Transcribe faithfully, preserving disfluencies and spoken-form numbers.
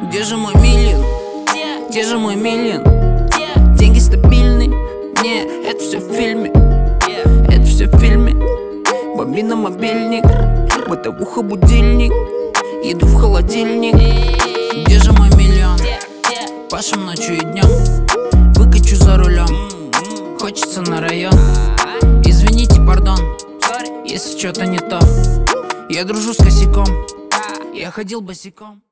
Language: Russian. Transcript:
Где же мой миллион? Где же мой миллион? Деньги стабильны? Не, это все в фильме. Это все в фильме. Бомбина мобильник, бытовуха будильник, еду в холодильник. Где же мой миллион? Пашем ночью и днем, выкачу за рулем. Хочется на район. Извините, пардон, если что-то не то. Я дружу с косяком, я ходил босиком.